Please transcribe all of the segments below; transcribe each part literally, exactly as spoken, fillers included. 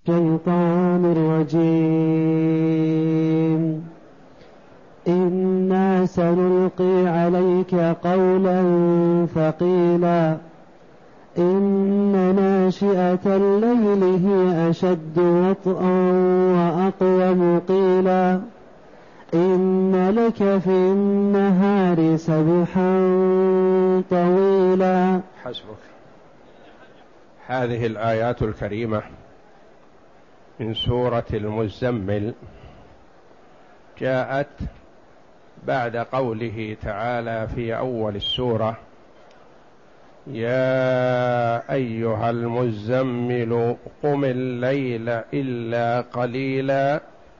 الشيطان الرجيم. إنا سنلقي عليك قولا ثقيلا إن ناشئة الليل هي أشد وطئا وأقوم قيلا إن لك في النهار سبحا طويلا. حسبك. هذه الآيات الكريمة من سورة المزمل جاءت بعد قوله تعالى في أول السورة: يا أيها المزمل قم الليل إلا قليلا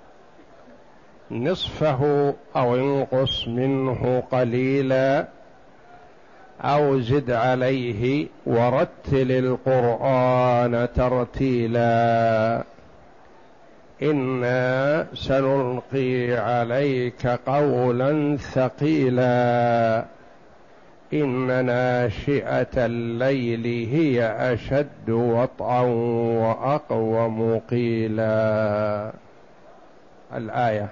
نصفه أو انقص منه قليلا أو زد عليه ورتل القرآن ترتيلا إنا سنلقي عليك قولا ثقيلا إن ناشئة الليل هي أشد وطئا وأقوم قيلا. الآية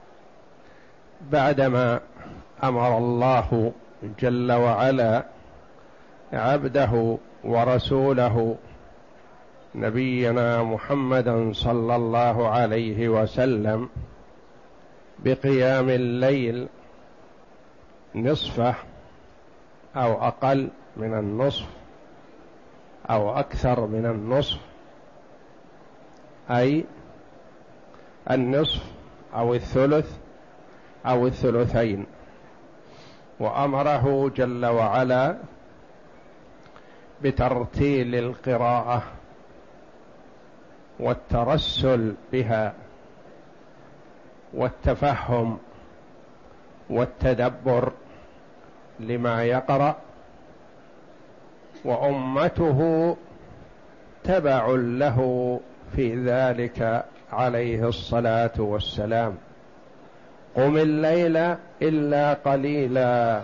بعدما أمر الله جل وعلا عبده ورسوله نبينا محمدا صلى الله عليه وسلم بقيام الليل نصفه أو أقل من النصف أو أكثر من النصف، أي النصف أو الثلث أو الثلثين، وأمره جل وعلا بترتيل القراءة والترسل بها والتفهم والتدبر لما يقرأ، وأمته تبع له في ذلك عليه الصلاة والسلام. قم الليل إلا قليلا،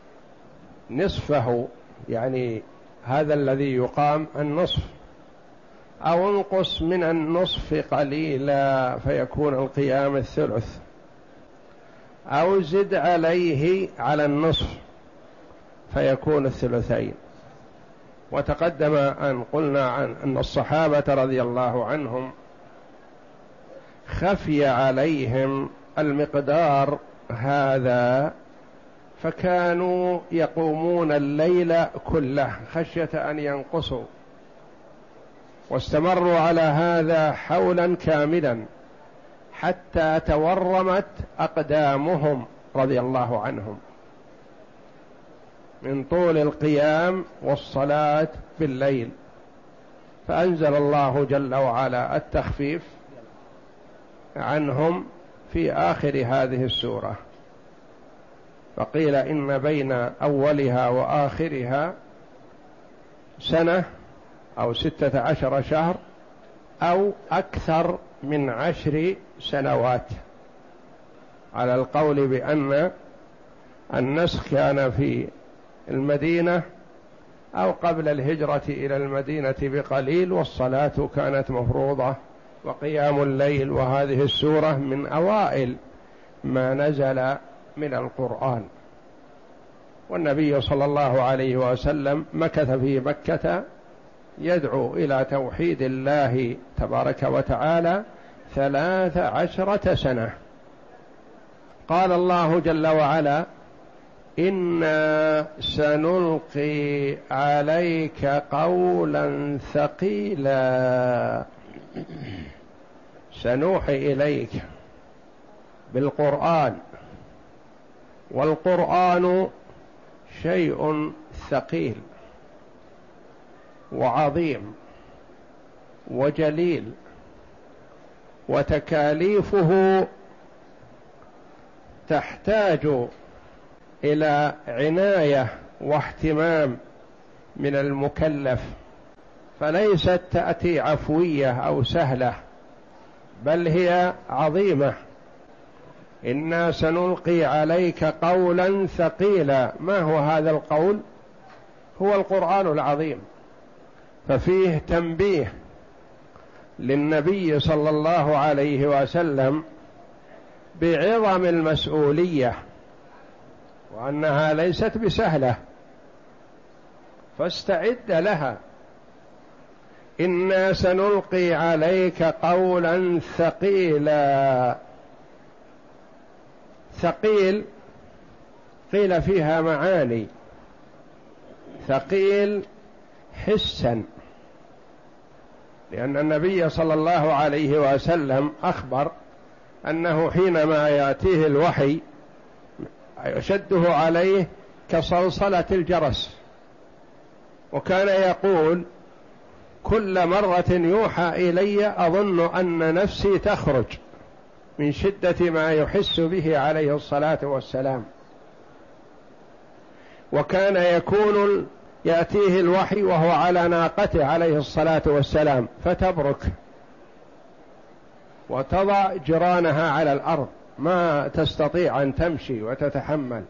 نصفه يعني هذا الذي يقام النصف، أو انقص من النصف قليلا فيكون القيام الثلث، أو زد عليه على النصف فيكون الثلثين. وتقدم أن قلنا عن أن الصحابة رضي الله عنهم خفي عليهم المقدار هذا فكانوا يقومون الليل كله خشية أن ينقصوا، واستمروا على هذا حولا كاملا حتى تورمت أقدامهم رضي الله عنهم من طول القيام والصلاة بالليل، فأنزل الله جل وعلا التخفيف عنهم في آخر هذه السورة، فقيل إن بين أولها وآخرها سنة أو ستة عشر شهر أو أكثر من عشر سنوات، على القول بأن النسخ كان في المدينة أو قبل الهجرة إلى المدينة بقليل، والصلاة كانت مفروضة وقيام الليل وهذه السورة من أوائل ما نزل من القرآن. والنبي صلى الله عليه وسلم مكث في مكة يدعو إلى توحيد الله تبارك وتعالى ثلاث عشرة سنة. قال الله جل وعلا: إنا سنلقي عليك قولا ثقيلا، سنوحي إليك بالقرآن، والقرآن شيء ثقيل وعظيم وجليل، وتكاليفه تحتاج إلى عناية واهتمام من المكلف، فليست تأتي عفوية أو سهلة، بل هي عظيمة. إنا سنلقي عليك قولا ثقيلا. ما هو هذا القول؟ هو القرآن العظيم، ففيه تنبيه للنبي صلى الله عليه وسلم بعظم المسؤولية وأنها ليست بسهلة، فاستعد لها. إنا سنلقي عليك قولا ثقيلا. ثقيل قيل فيها معاني. ثقيل حسا، لأن النبي صلى الله عليه وسلم أخبر أنه حينما يأتيه الوحي يشده عليه كصلصلة الجرس، وكان يقول كل مرة يوحى إلي أظن أن نفسي تخرج من شدة ما يحس به عليه الصلاة والسلام. وكان يكون يأتيه الوحي وهو على ناقته عليه الصلاة والسلام فتبرك وتضع جرانها على الأرض، ما تستطيع أن تمشي وتتحمل.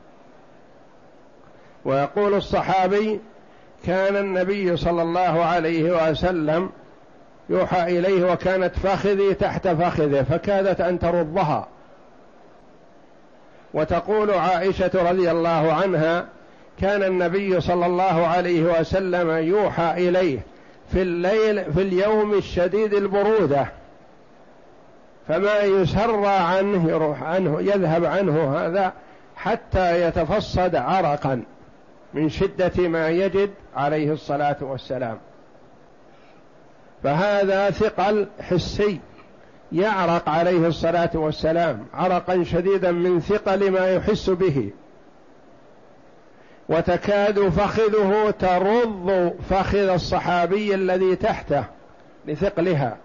ويقول الصحابي كان النبي صلى الله عليه وسلم يوحى إليه وكانت فخذي تحت فخذه فكادت أن ترضها. وتقول عائشة رضي الله عنها كان النبي صلى الله عليه وسلم يوحى إليه في الليل في اليوم الشديد البرودة، فما يسرى عنه يروح عنه يذهب عنه هذا حتى يتفصد عرقا من شدة ما يجد عليه الصلاة والسلام. فهذا ثقل حسي، يعرق عليه الصلاة والسلام عرقا شديدا من ثقل ما يحس به، وتكاد فخذه ترض فخذ الصحابي الذي تحته لثقلها،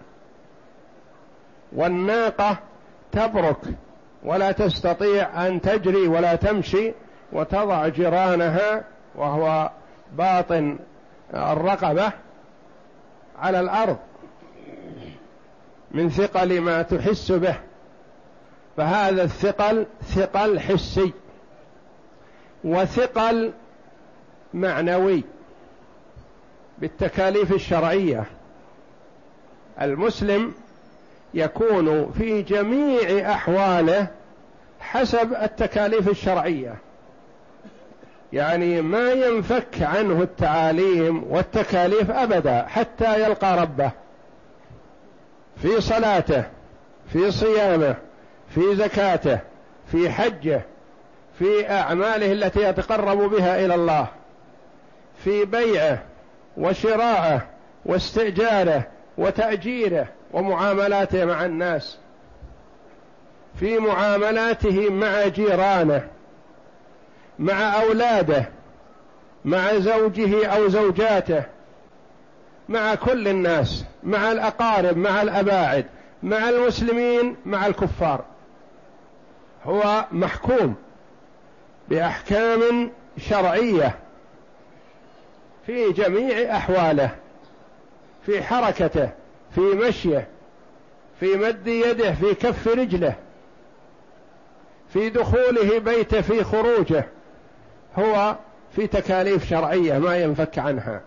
والناقة تبرك ولا تستطيع أن تجري ولا تمشي وتضع جرانها وهو باطن الرقبة على الأرض من ثقل ما تحس به. فهذا الثقل ثقل حسي وثقل معنوي بالتكاليف الشرعية. المسلم يكون في جميع أحواله حسب التكاليف الشرعية، يعني ما ينفك عنه التعاليم والتكاليف أبدا حتى يلقى ربه، في صلاته، في صيامه، في زكاته، في حجه، في أعماله التي يتقرب بها إلى الله، في بيعه وشراءه واستئجاره وتأجيره ومعاملاته مع الناس، في معاملاته مع جيرانه، مع أولاده، مع زوجه أو زوجاته، مع كل الناس، مع الأقارب، مع الأباعد، مع المسلمين، مع الكفار. هو محكوم بأحكام شرعية في جميع أحواله، في حركته، في مشيه، في مد يده، في كف رجله، في دخوله بيته، في خروجه، هو في تكاليف شرعية ما ينفك عنها.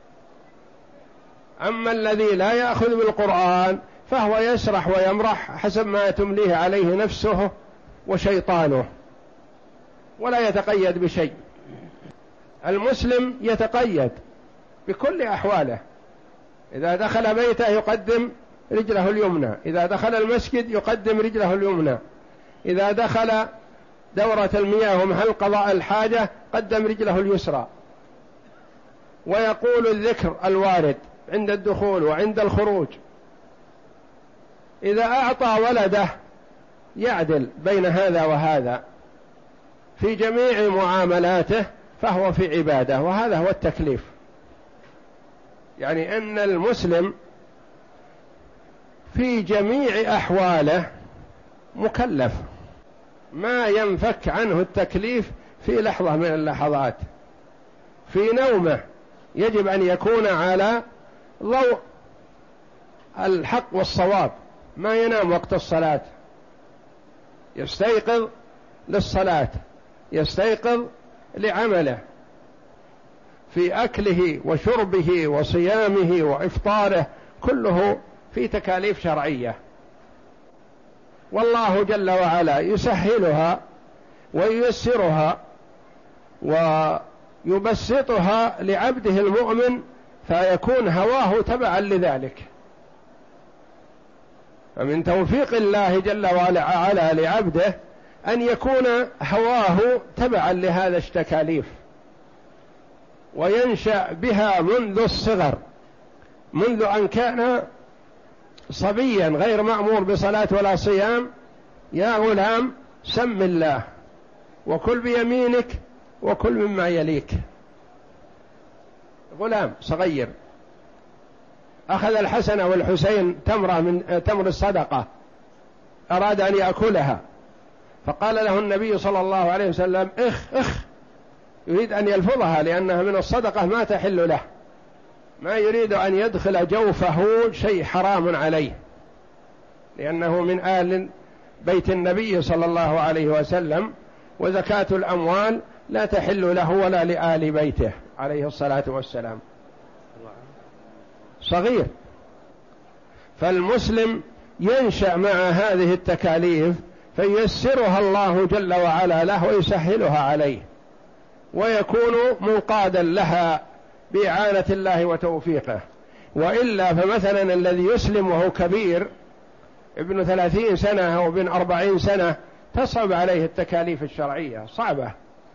أما الذي لا يأخذ بالقرآن فهو يسرح ويمرح حسب ما تمليه عليه نفسه وشيطانه، ولا يتقيد بشيء. المسلم يتقيد بكل أحواله، إذا دخل بيته يقدم رجله اليمنى، إذا دخل المسجد يقدم رجله اليمنى، إذا دخل دورة المياه ومحل قضاء الحاجة قدم رجله اليسرى، ويقول الذكر الوارد عند الدخول وعند الخروج. إذا أعطى ولده يعدل بين هذا وهذا في جميع معاملاته، فهو في عبادة، وهذا هو التكليف. يعني أن المسلم في جميع أحواله مكلف، ما ينفك عنه التكليف في لحظة من اللحظات. في نومه يجب أن يكون على ضوء الحق والصواب، ما ينام وقت الصلاة، يستيقظ للصلاة، يستيقظ لعمله، في أكله وشربه وصيامه وإفطاره كله في تكاليف شرعية، والله جل وعلا يسهلها وييسرها ويبسطها لعبده المؤمن، فيكون هواه تبعا لذلك. فمن توفيق الله جل وعلا لعبده أن يكون هواه تبعا لهذا التكاليف، وينشأ بها منذ الصغر، منذ أن كان صبيا غير مأمور بصلاة ولا صيام: يا غلام سم الله وكل بيمينك وكل مما يليك. غلام صغير أخذ الحسن والحسين تمرة من تمر الصدقة، أراد أن يأكلها، فقال له النبي صلى الله عليه وسلم: اخ اخ، يريد أن يلفظها لأنها من الصدقة ما تحل له، ما يريد أن يدخل جوفه شيء حرام عليه، لأنه من آل بيت النبي صلى الله عليه وسلم، وزكاة الأموال لا تحل له ولا لآل بيته عليه الصلاة والسلام. صغير، فالمسلم ينشأ مع هذه التكاليف فييسرها الله جل وعلا له ويسهلها عليه، ويكون منقادا لها بإعانة الله وتوفيقه. وإلا فمثلا الذي يسلم وهو كبير ابن ثلاثين سنة أو ابن أربعين سنة تصعب عليه التكاليف الشرعية، صعبة،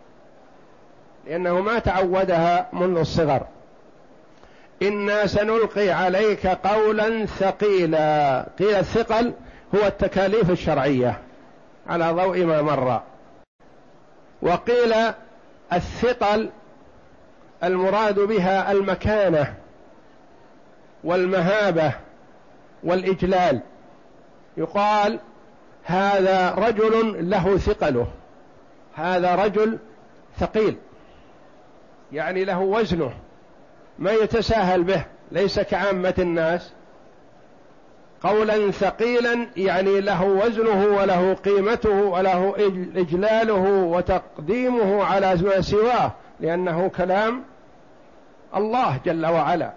لأنه ما تعودها منذ الصغر. إنا سنلقي عليك قولا ثقيلا. قيل الثقل هو التكاليف الشرعية على ضوء ما مر، وقيل الثقل المراد بها المكانة والمهابة والإجلال. يقال هذا رجل له ثقله، هذا رجل ثقيل، يعني له وزنه ما يتساهل به، ليس كعامة الناس. قولا ثقيلا يعني له وزنه وله قيمته وله إجلاله وتقديمه على ما سواه، لأنه كلام الله جل وعلا.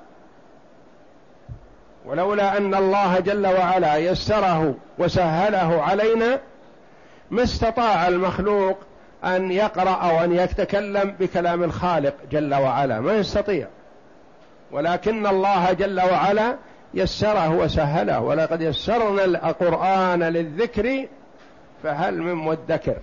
ولولا أن الله جل وعلا يسره وسهله علينا ما استطاع المخلوق أن يقرأ أو أن يتكلم بكلام الخالق جل وعلا، ما يستطيع، ولكن الله جل وعلا يسره وسهله. ولقد يسرنا القرآن للذكر فهل من مدكر.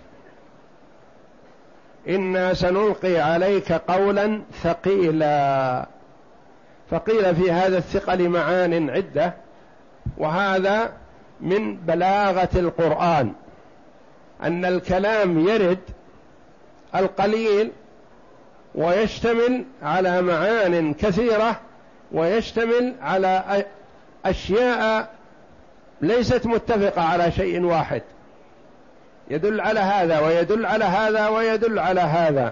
إنا سنلقي عليك قولا ثقيلا. فقيل في هذا الثقل معان عدة، وهذا من بلاغة القرآن أن الكلام يرد القليل ويشتمل على معان كثيرة، ويشتمل على أشياء ليست متفقة على شيء واحد، يدل على هذا ويدل على هذا ويدل على هذا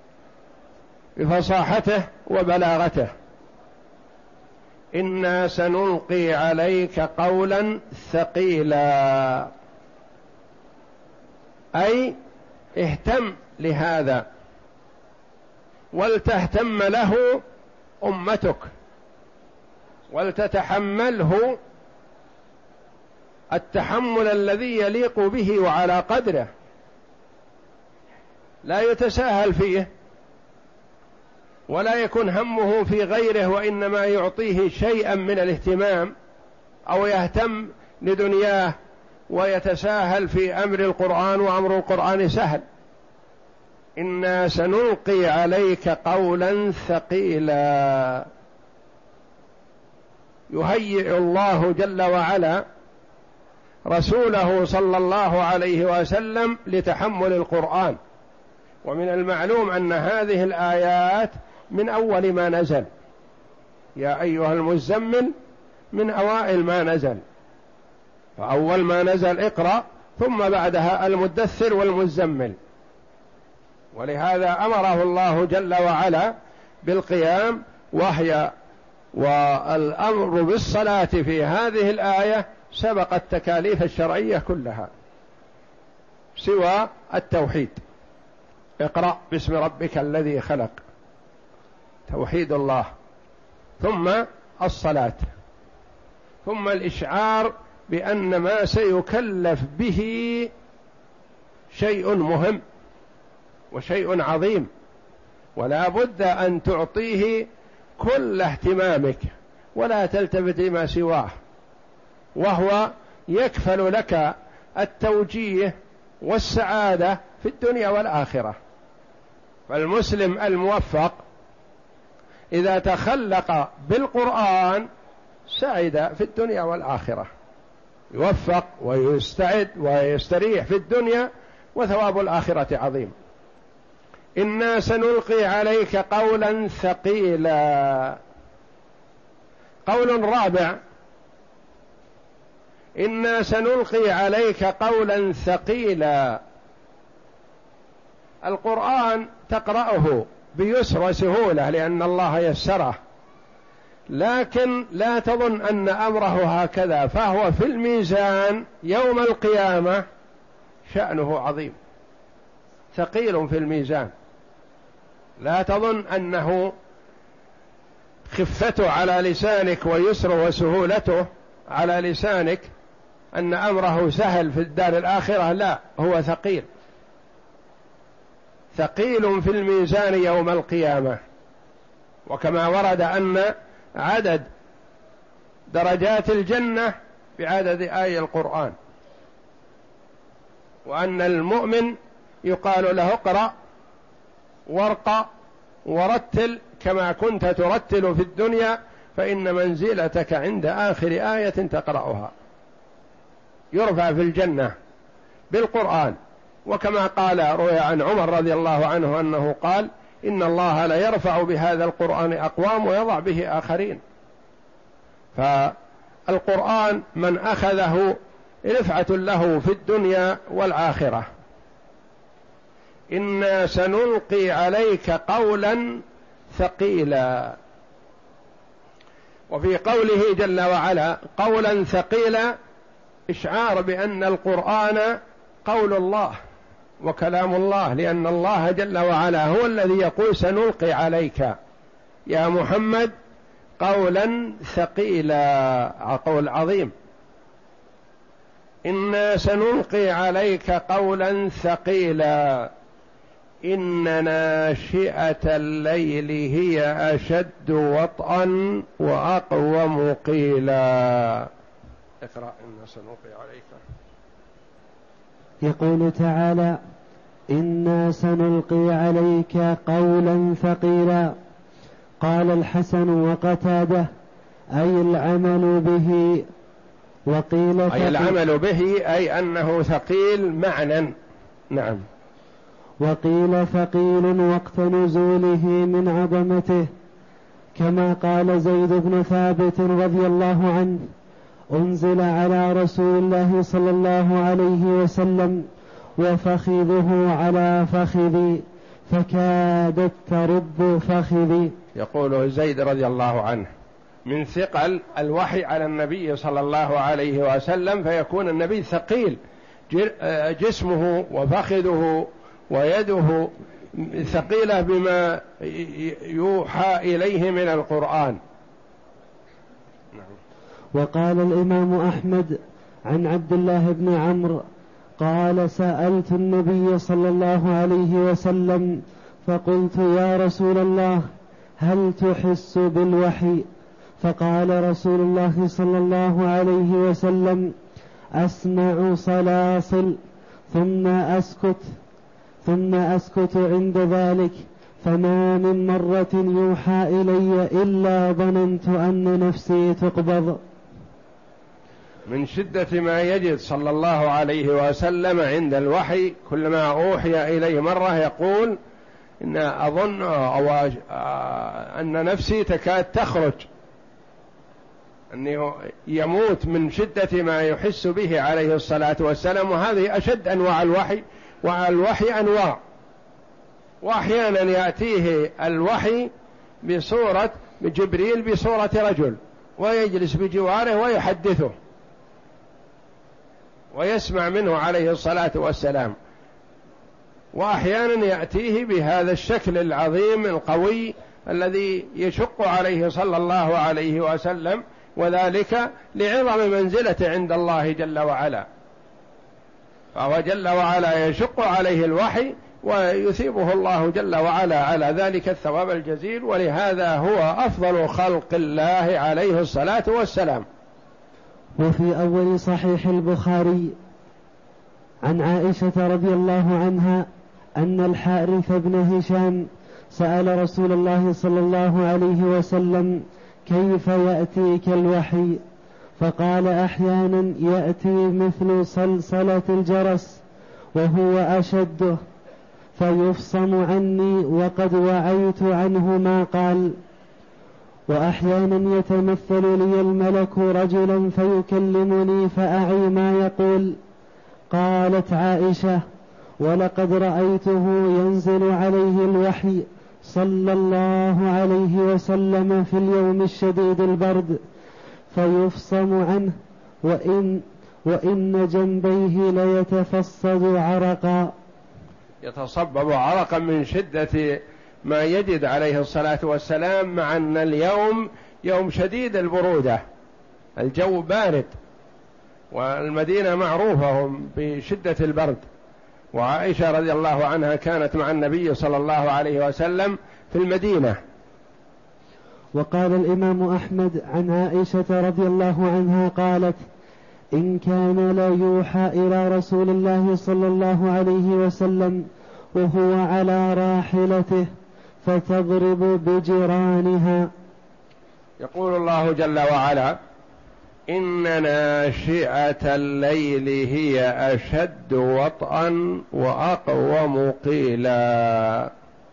بفصاحته وبلاغته. إنا سنلقي عليك قولا ثقيلا، أي اهتم لهذا ولتهتم له أمتك ولتتحمله التحمل الذي يليق به وعلى قدره، لا يتساهل فيه ولا يكون همه في غيره، وإنما يعطيه شيئا من الاهتمام أو يهتم لدنياه ويتساهل في أمر القرآن، وأمر القرآن سهل. إنا سنلقي عليك قولا ثقيلا. يهيئ الله جل وعلا رسوله صلى الله عليه وسلم لتحمل القرآن. ومن المعلوم أن هذه الآيات من أول ما نزل، يا أيها المزمل من أوائل ما نزل، فأول ما نزل اقرأ، ثم بعدها المدثر والمزمل. ولهذا أمره الله جل وعلا بالقيام، وهي والأمر بالصلاة في هذه الآية سبق التكاليف الشرعية كلها سوى التوحيد. اقرأ باسم ربك الذي خلق، توحيد الله، ثم الصلاة، ثم الإشعار بأن ما سيكلف به شيء مهم وشيء عظيم، ولا بد أن تعطيه كل اهتمامك ولا تلتفت لما سواه، وهو يكفل لك التوجيه والسعادة في الدنيا والآخرة. فالمسلم الموفق إذا تخلق بالقرآن سعد في الدنيا والآخرة، يوفق ويستعد ويستريح في الدنيا، وثواب الآخرة عظيم. إنا سنلقي عليك قولا ثقيلا. قول رابع: إنا سنلقي عليك قولا ثقيلا. القرآن تقرأه بيسر وسهولة لأن الله يسره، لكن لا تظن أن أمره هكذا، فهو في الميزان يوم القيامة شأنه عظيم ثقيل في الميزان. لا تظن أنه خفته على لسانك ويسر وسهولته على لسانك أن أمره سهل في الدار الآخرة، لا، هو ثقيل ثقيل في الميزان يوم القيامة. وكما ورد أن عدد درجات الجنة بعدد آي القرآن، وأن المؤمن يقال له اقرأ وارقى ورتل كما كنت ترتل في الدنيا، فإن منزلتك عند آخر آية تقرأها. يرفع في الجنة بالقرآن، وكما قال روي عن عمر رضي الله عنه أنه قال: إن الله لا يرفع بهذا القرآن أقوام ويضع به آخرين. فالقرآن من أخذه رفعة له في الدنيا والآخرة. إنا سنلقي عليك قولا ثقيلا. وفي قوله جل وعلا قولا ثقيلا إشعار بأن القرآن قول الله وكلام الله، لأن الله جل وعلا هو الذي يقول: سنلقي عليك يا محمد قولا ثقيلا، قول عظيم. إنا سنلقي عليك قولا ثقيلا إن ناشئة الليل هي أشد وطئا وأقوم قيلا. اقرأ: إنا سنلقي عليك. يقول تعالى: إنا سنلقي عليك قولا ثقيلا. قال الحسن وقتاده: أي العمل به. وقيل أي العمل به أي أنه ثقيل معنى. نعم. وقيل ثقيل وقت نزوله من عظمته، كما قال زيد بن ثابت رضي الله عنه: أنزل على رسول الله صلى الله عليه وسلم وفخذه على فخذي فكادت ترب فخذي. يقول زيد رضي الله عنه: من ثقل الوحي على النبي صلى الله عليه وسلم، فيكون النبي ثقيل جسمه وفخذه ويده ثقيلة بما يوحى إليه من القرآن. وقال الإمام أحمد عن عبد الله بن عمرو قال: سألت النبي صلى الله عليه وسلم فقلت: يا رسول الله، هل تحس بالوحي؟ فقال رسول الله صلى الله عليه وسلم: أسمع صلاصل ثم أسكت ثم أسكت عند ذلك، فما من مرة يوحى إلي إلا ظننت أن نفسي تقبض. من شدة ما يجد صلى الله عليه وسلم عند الوحي، كلما أوحي إليه مرة يقول: إن أظن أو أن نفسي تكاد تخرج، أنه يموت من شدة ما يحس به عليه الصلاة والسلام. وهذه أشد أنواع الوحي، والوحي أنواع، وأحيانا يأتيه الوحي بصورة جبريل بصورة رجل ويجلس بجواره ويحدثه ويسمع منه عليه الصلاة والسلام، وأحيانا يأتيه بهذا الشكل العظيم القوي الذي يشق عليه صلى الله عليه وسلم وذلك لعظم منزلته عند الله جل وعلا، فهو جل وعلا يشق عليه الوحي ويثيبه الله جل وعلا على ذلك الثواب الجزيل، ولهذا هو أفضل خلق الله عليه الصلاة والسلام. وفي أول صحيح البخاري عن عائشة رضي الله عنها أن الحارث بن هشام سأل رسول الله صلى الله عليه وسلم كيف يأتيك الوحي؟ فقال أحيانا يأتي مثل صلصلة الجرس وهو أشده فيفصم عني وقد وعيت عنه ما قال، وأحيانا يتمثل لي الملك رجلا فيكلمني فأعي ما يقول. قالت عائشة: ولقد رأيته ينزل عليه الوحي صلى الله عليه وسلم في اليوم الشديد البرد فيفصم عنه وإن, وإن جنبيه ليتفصد عرقا، يتصبب عرقا من شدة ما يجد عليه الصلاة والسلام، مع أن اليوم يوم شديد البرودة، الجو بارد، والمدينة معروفة بشدة البرد. وعائشة رضي الله عنها كانت مع النبي صلى الله عليه وسلم في المدينة. وقال الإمام أحمد عن عائشة رضي الله عنها قالت: إن كان لا يوحى إلى رسول الله صلى الله عليه وسلم وهو على راحلته فتضرب بجرانها. يقول الله جل وعلا: إن ناشئة الليل هي أشد وطئا وأقوم قيلا.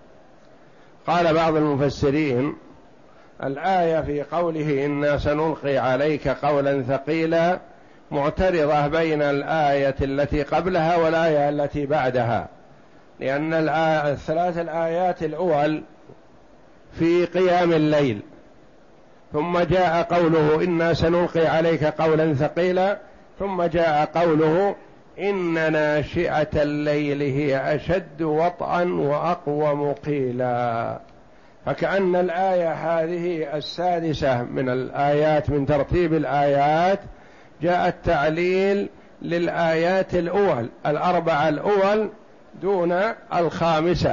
قال بعض المفسرين: الآية في قوله إنا سنلقي عليك قولا ثقيلا معترضة بين الآية التي قبلها والآية التي بعدها، لأن الثلاث الآيات الأول في قيام الليل، ثم جاء قوله إنا سنلقي عليك قولا ثقيلا، ثم جاء قوله إن ناشئة الليل هي أشد وطئا وأقوم قيلا. فكأن الآية هذه السادسة من الآيات من ترتيب الآيات جاء التعليل للآيات الأول الأربعة الأول دون الخامسة: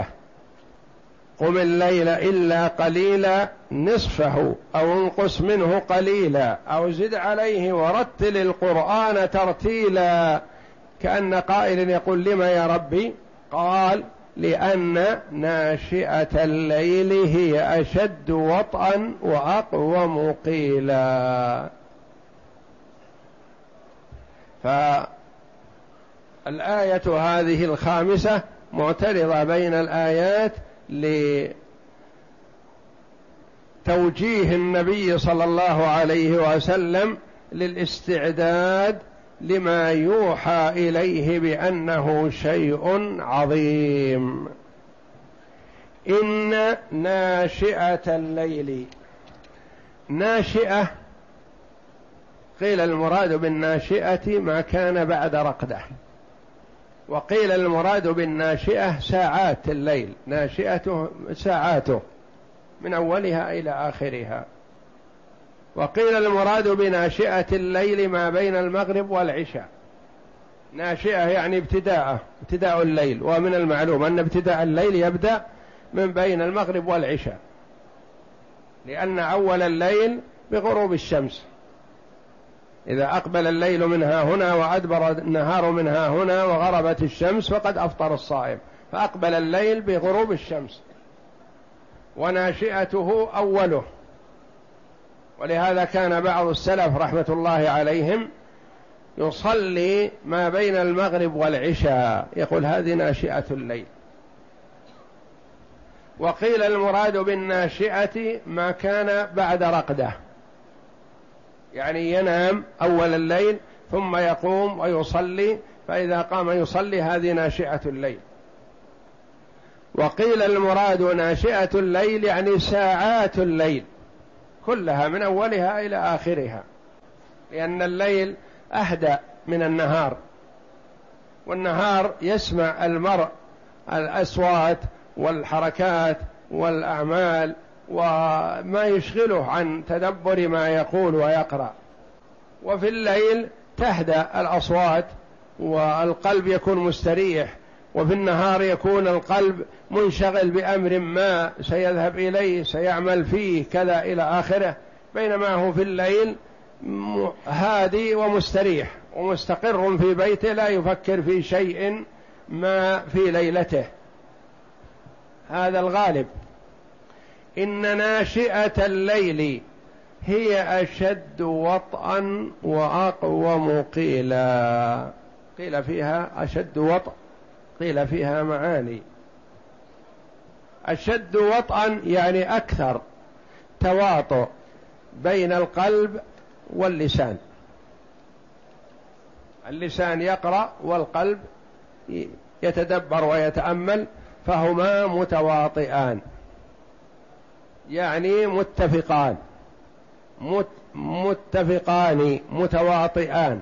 قم الليل إلا قليلا نصفه أو انقص منه قليلا أو زد عليه ورتل القرآن ترتيلا. كأن قائل يقول: لما يا ربي؟ قال: لأن ناشئة الليل هي أشد وطئا وأقوم قيلا. فالآية هذه الخامسة معترضة بين الآيات لتوجيه النبي صلى الله عليه وسلم للاستعداد لما يوحى إليه بأنه شيء عظيم. إن ناشئة الليل، ناشئة قيل المراد بالناشئة ما كان بعد رقدة، وقيل المراد بالناشئة ساعات الليل، ناشئته ساعاته من أولها إلى آخرها. وقيل المراد بناشئة الليل ما بين المغرب والعشاء. ناشئة يعني ابتداء ابتداء الليل، ومن المعلوم أن ابتداء الليل يبدأ من بين المغرب والعشاء، لأن أول الليل بغروب الشمس، إذا أقبل الليل منها هنا وأدبر النهار منها هنا وغربت الشمس فقد أفطر الصائم، فأقبل الليل بغروب الشمس، وناشئته أوله. ولهذا كان بعض السلف رحمة الله عليهم يصلي ما بين المغرب والعشاء، يقول هذه ناشئة الليل. وقيل المراد بالناشئة ما كان بعد رقده، يعني ينام أول الليل ثم يقوم ويصلي، فإذا قام يصلي هذه ناشئة الليل. وقيل المراد ناشئة الليل يعني ساعات الليل كلها من أولها إلى آخرها، لأن الليل أهدأ من النهار، والنهار يسمع المرء الأصوات والحركات والأعمال وما يشغله عن تدبر ما يقول ويقرأ. وفي الليل تهدأ الأصوات والقلب يكون مستريح، وفي النهار يكون القلب منشغل بأمر ما سيذهب إليه سيعمل فيه كذا إلى آخره، بينما هو في الليل هادي ومستريح ومستقر في بيته لا يفكر في شيء ما في ليلته. هذا الغالب. إن ناشئة الليل هي أشد وطئا وأقوم قيلا. قيل فيها أشد وطئ، قيل فيها معاني. أشد وطئا يعني أكثر تواطؤ بين القلب واللسان. اللسان يقرأ والقلب يتدبر ويتأمل، فهما متواطئان يعني متفقان مت متفقان متواطئان.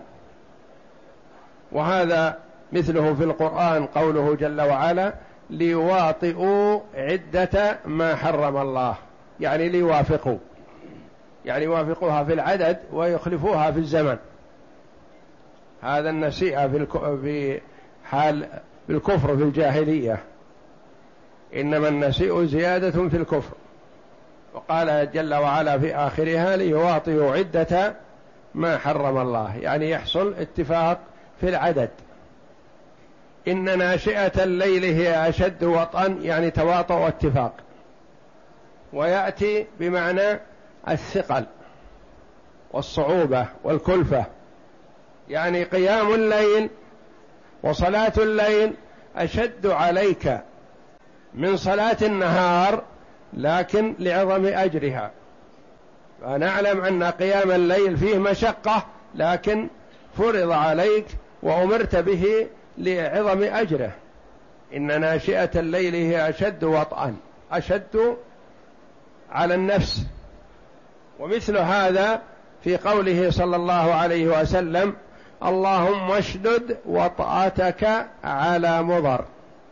وهذا مثله في القرآن قوله جل وعلا ليواطئوا عدة ما حرم الله، يعني ليوافقوا، يعني يوافقوها في العدد ويخلفوها في الزمن. هذا النسيئة في, في حال بالكفر في الجاهلية، إنما النسيء زيادة في الكفر. وقال جل وعلا في آخرها ليواطئوا عدة ما حرم الله، يعني يحصل اتفاق في العدد. إن ناشئة الليل هي أشد وطئا يعني تواطؤ واتفاق. ويأتي بمعنى الثقل والصعوبة والكلفة، يعني قيام الليل وصلاة الليل أشد عليك من صلاة النهار، لكن لعظم أجرها. فنعلم أن قيام الليل فيه مشقة، لكن فرض عليك وأمرت به لعظم أجره. إن ناشئة الليل هي أشد وطئا، أشد على النفس. ومثل هذا في قوله صلى الله عليه وسلم اللهم اشدد وطأتك على مضر.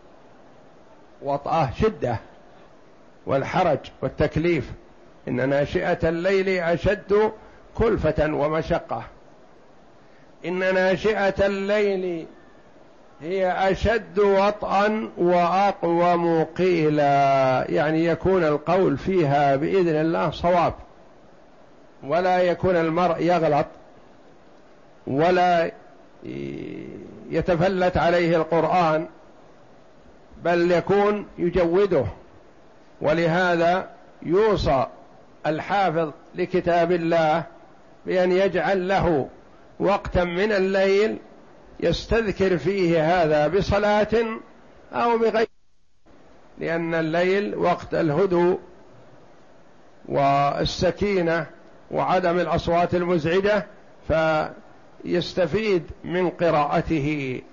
وطأة شدة والحرج والتكليف. إن ناشئة الليل أشد كلفة ومشقة. إن ناشئة الليل هي أشد وطئا وأقوم قيلا، يعني يكون القول فيها بإذن الله صواب، ولا يكون المرء يغلط ولا يتفلت عليه القرآن، بل يكون يجوده. ولهذا يوصى الحافظ لكتاب الله بأن يجعل له وقتا من الليل يستذكر فيه هذا بصلاة أو بغير، لأن الليل وقت الهدوء والسكينة وعدم الأصوات المزعجة، فيستفيد من قراءته.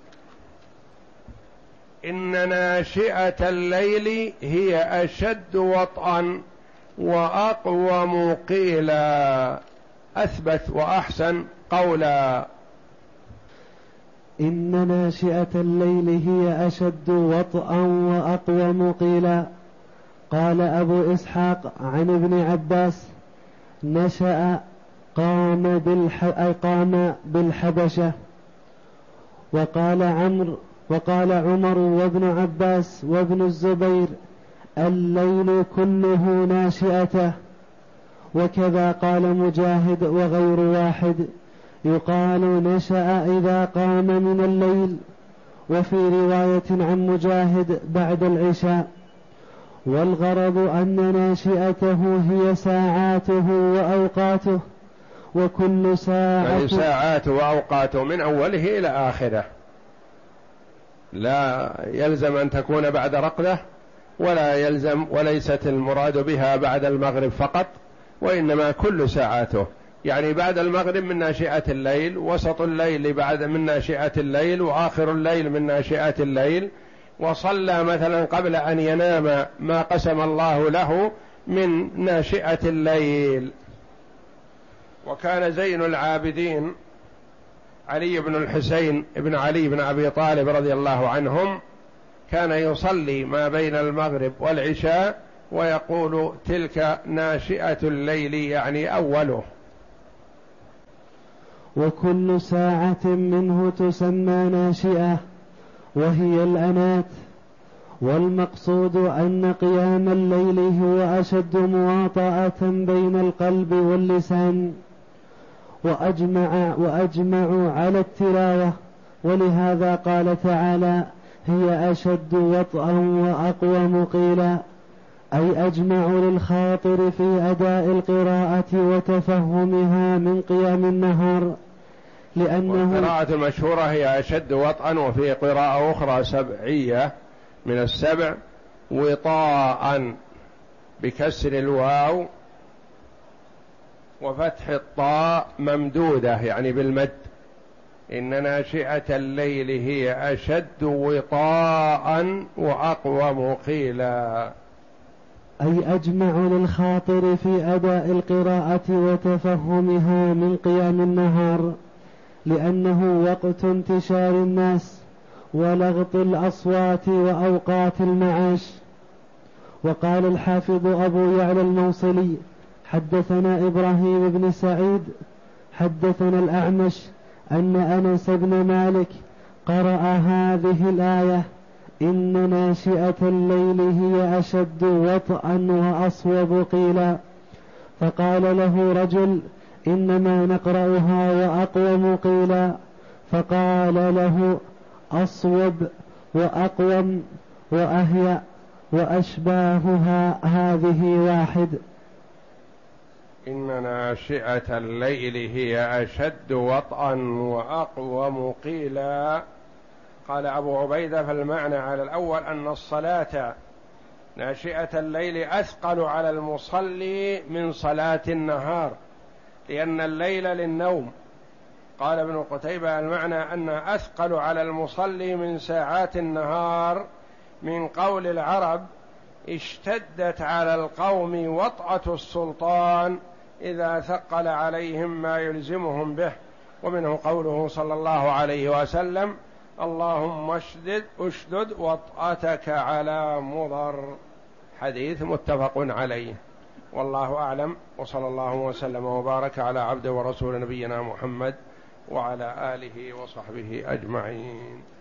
إن ناشئة الليل هي أشد وطئا وأقوم قيلا، أثبت وأحسن قولا. إن ناشئة الليل هي أشد وطئا وأقوم قيلا. قال أبو إسحاق عن ابن عباس نشأ قام, بالح... قام بالحبشة. وقال عمرو وقال عمر وابن عباس وابن الزبير الليل كله ناشئته. وكذا قال مجاهد وغير واحد يقال نشأ إذا قام من الليل. وفي رواية عن مجاهد بعد العشاء. والغرض أن ناشئته هي ساعاته وأوقاته، وكل ساعة يعني ساعاته وأوقاته من أوله إلى آخره، لا يلزم أن تكون بعد رقدة، ولا يلزم وليست المراد بها بعد المغرب فقط، وإنما كل ساعاته. يعني بعد المغرب من ناشئة الليل، وسط الليل بعد من ناشئة الليل، وآخر الليل من ناشئة الليل. وصلى مثلا قبل أن ينام ما قسم الله له من ناشئة الليل. وكان زين العابدين علي بن الحسين بن علي بن أبي طالب رضي الله عنهم كان يصلي ما بين المغرب والعشاء ويقول تلك ناشئة الليل يعني أوله. وكل ساعة منه تسمى ناشئة وهي الأنات. والمقصود أن قيام الليل هو أشد مواطأة بين القلب واللسان، وأجمع, وأجمع على التلاوة، ولهذا قال تعالى هي أشد وطئا وأقوم قيلا، أي أجمع للخاطر في أداء القراءة وتفهمها من قيام النهار، لأنه والقراءة المشهورة هي أشد وطئا، وفي قراءة أخرى سبعية من السبع وطاء بكسر الواو وفتح الطاء ممدودة يعني بالمد. إن ناشئة الليل هي أشد وطاء وأقوم قيلا، أي أجمع للخاطر في أداء القراءة وتفهمها من قيام النهار، لأنه وقت انتشار الناس ولغط الأصوات وأوقات المعاش. وقال الحافظ أبو يعلى الموصلي حدثنا إبراهيم بن سعيد حدثنا الأعمش أن أنس بن مالك قرأ هذه الآية إن ناشئة الليل هي أشد وطئا وأصوب قيلا، فقال له رجل إنما نقرأها وأقوم قيلا، فقال له أصوب وأقوم وأهيأ وأشباهها هذه واحد. إن ناشئة الليل هي أشد وطئا وأقوم قيلا. قال أبو عبيدة فالمعنى على الأول أن الصلاة ناشئة الليل أثقل على المصلي من صلاة النهار، لأن الليل للنوم. قال ابن قتيبة المعنى أن أثقل على المصلي من ساعات النهار، من قول العرب اشتدت على القوم وطأة السلطان إذا ثقل عليهم ما يلزمهم به. ومنه قوله صلى الله عليه وسلم اللهم اشدد اشدد وطأتك على مضر، حديث متفق عليه. والله أعلم، وصلى الله وسلم وبارك على عبد ورسول نبينا محمد وعلى آله وصحبه أجمعين.